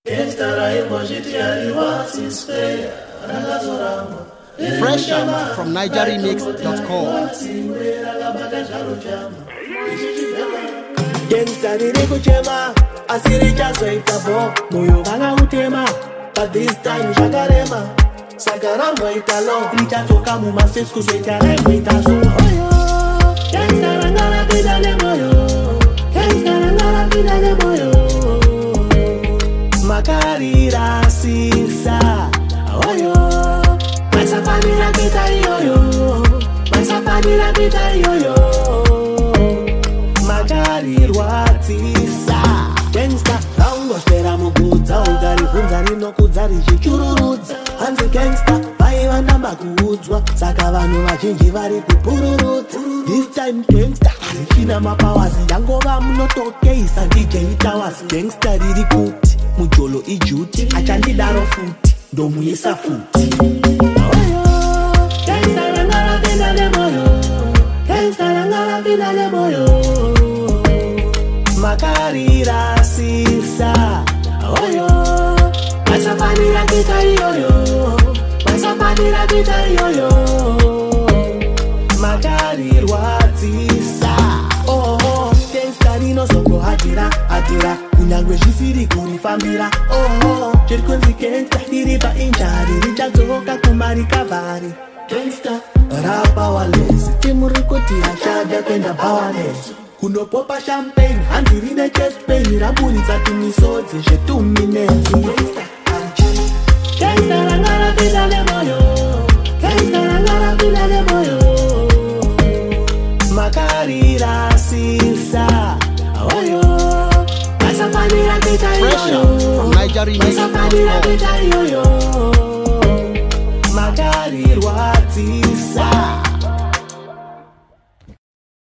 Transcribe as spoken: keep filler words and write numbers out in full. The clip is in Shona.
Fresh out from niger remix dot com. Gangsta nili kuchema, asiri chazo itabo, moyo banga utema, but this time shakarema, sakaramba italo, richa toka mu mafes kusweta remo itazo. Oyo, gangsta rangala vida le moyo, gangsta rangala vida le moyo, makarira sisa, oyo, masa familia kita yoyo, masa familia kita yoyo. Rwatisa gangsta raungo spera mugudza ukaribvunza rinokudza richichururudza hanzi gangsta vaiva namba kuudzwa saka vanhu vazhinji vari kupururudza this time gangsta richina mapawasi yangova munotokeisa dj tawasi gangsta riri kuti mujolo ijuti achandidaro futi ndomuisa futi gangsta rangara vinda nemoyo gangsta rangara vinda nemoyo makarira sisa oyo masafanira kita yoyo masafanira kita yoyo makarirwa sisa oh gangsta rino soko hatira hatira kunyangwe zvisiri kurifambira oh chirikunzi gangsta riri painjari richadzoka kumarikavari gangsta rapa walesi timurikoti ashada kwenda pawanesi kunopopa champagne hanzi rine chest pain raburitsa tumisodzi zvetuminetsi gangsta rangara vida nemoyo gangsta rangara vida nemoyo makarira sisa oyo masafanira kita yoyo masafanira kita yoyo makarirwa tsi